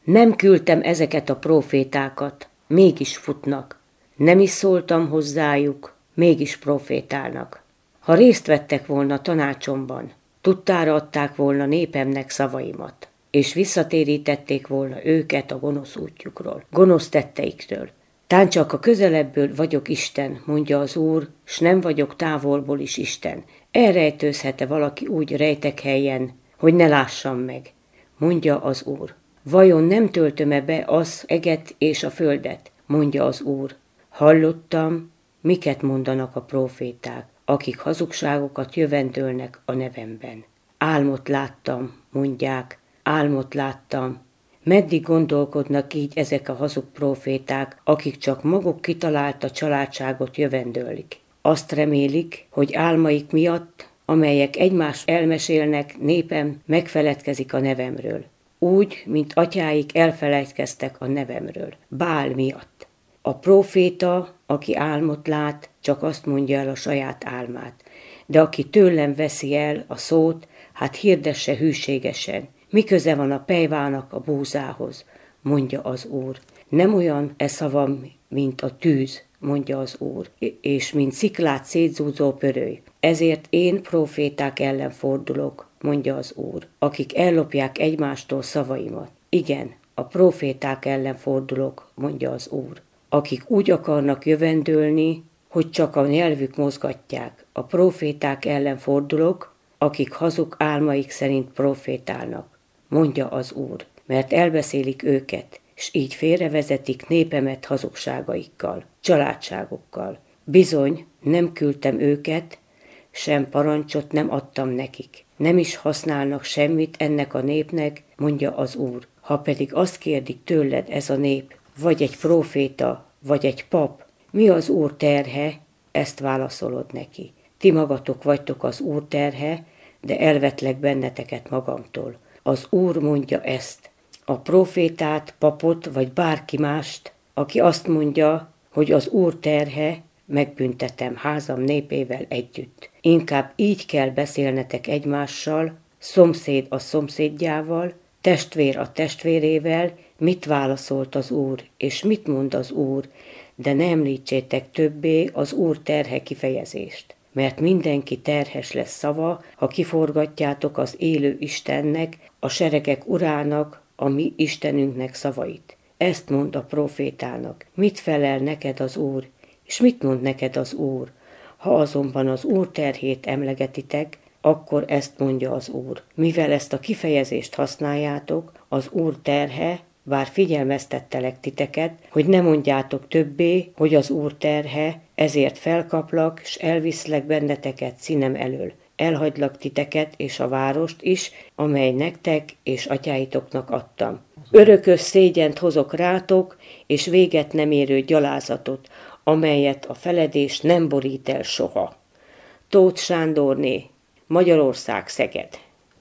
Nem küldtem ezeket a prófétákat, mégis futnak. Nem is szóltam hozzájuk, mégis profétálnak. Ha részt vettek volna tanácsomban, tudtára adták volna népemnek szavaimat, és visszatérítették volna őket a gonosz útjukról, gonosz tetteiktől. Tán csak a közelebből vagyok Isten, mondja az Úr, s nem vagyok távolból is Isten. Elrejtőzhet-e valaki úgy rejtek helyen, hogy ne lássam meg, mondja az Úr. Vajon nem töltöm-e be az eget és a földet, mondja az Úr. Hallottam, miket mondanak a próféták, akik hazugságokat jövendölnek a nevemben. Álmot láttam, mondják, álmot láttam. Meddig gondolkodnak így ezek a hazug próféták, akik csak maguk kitalálta családságot jövendőlik? Azt remélik, hogy álmaik miatt, amelyek egymást elmesélnek, népem megfeledkezik a nevemről. Úgy, mint atyáik elfelejtkeztek a nevemről. Bál miatt. A próféta, aki álmot lát, csak azt mondja el a saját álmát. De aki tőlem veszi el a szót, hát hirdesse hűségesen. Mi köze van a pejvának a búzához, mondja az Úr. Nem olyan szavam, mint a tűz, mondja az Úr, és mint sziklát szétzúzó pöröly. Ezért én próféták ellen fordulok, mondja az Úr, akik ellopják egymástól szavaimat. Igen, a próféták ellen fordulok, mondja az Úr, akik úgy akarnak jövendőlni, hogy csak a nyelvük mozgatják. A próféták ellen fordulok, akik hazug álmaik szerint profétálnak, mondja az Úr, mert elbeszélik őket, s így félrevezetik népemet hazugságaikkal, családságokkal. Bizony, nem küldtem őket, sem parancsot nem adtam nekik. Nem is használnak semmit ennek a népnek, mondja az Úr. Ha pedig azt kérdik tőled ez a nép, vagy egy próféta, vagy egy pap, mi az Úr terhe, ezt válaszolod neki. Ti magatok vagytok az Úr terhe, de elvetlek benneteket magamtól. Az Úr mondja ezt. A prófétát, papot, vagy bárki mást, aki azt mondja, hogy az Úr terhe, megbüntetem házam népével együtt. Inkább így kell beszélnetek egymással, szomszéd a szomszédjával, testvér a testvérével, mit válaszolt az Úr, és mit mond az Úr, de ne említsétek többé az Úr terhe kifejezést. Mert mindenki terhes lesz szava, ha kiforgatjátok az élő Istennek, a seregek urának, a mi Istenünknek szavait. Ezt mond a profétának. Mit felel neked az Úr, és mit mond neked az Úr? Ha azonban az Úr terhét emlegetitek, akkor ezt mondja az Úr. Mivel ezt a kifejezést használjátok, az Úr terhe, bár figyelmeztettelek titeket, hogy ne mondjátok többé, hogy az Úr terhe, ezért felkaplak, s elviszlek benneteket színem elől. Elhagylak titeket és a várost is, amely nektek és atyáitoknak adtam. Örökös szégyent hozok rátok, és véget nem érő gyalázatot, amelyet a feledés nem borít el soha. Tóth Sándorné, Magyarország, Szeged.